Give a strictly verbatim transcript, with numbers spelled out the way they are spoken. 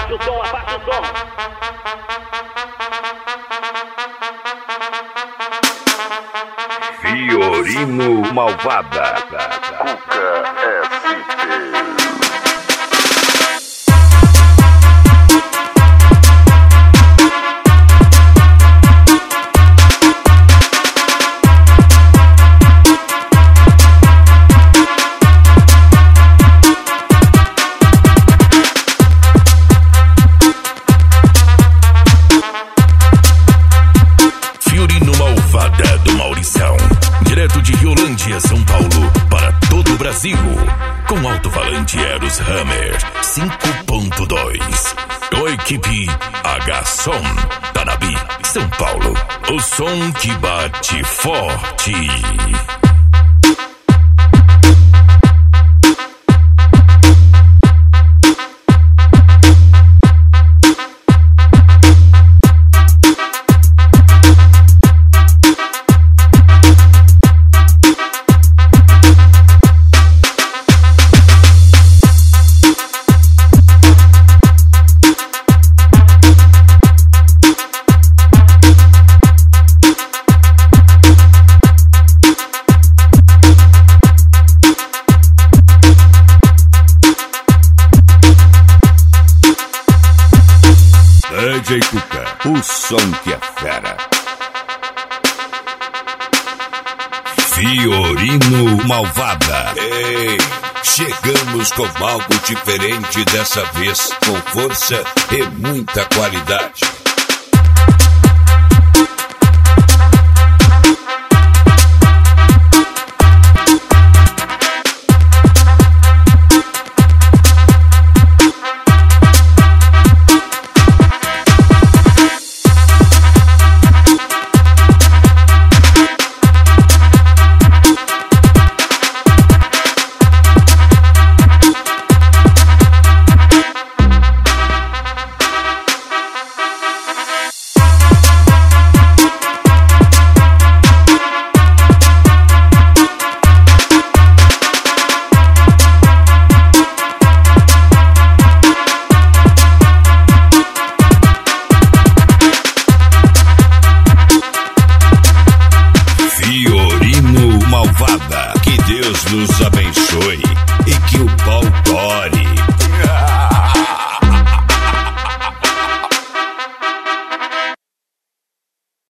abaixa o som, abaixa o som. Fiorino Malvada. Cuca S T. Direto de Riolândia, São Paulo, para todo o Brasil, com alto-falante Eros Hammer cinco ponto dois. Com a equipe H-Som, Tanabi, São Paulo. O som que bate forte. D J Cuca, o som que é fera. Fiorino Malvada. Ei, chegamos com algo diferente dessa vez, com força e muita qualidade. Fiorino Malvada, que Deus nos abençoe.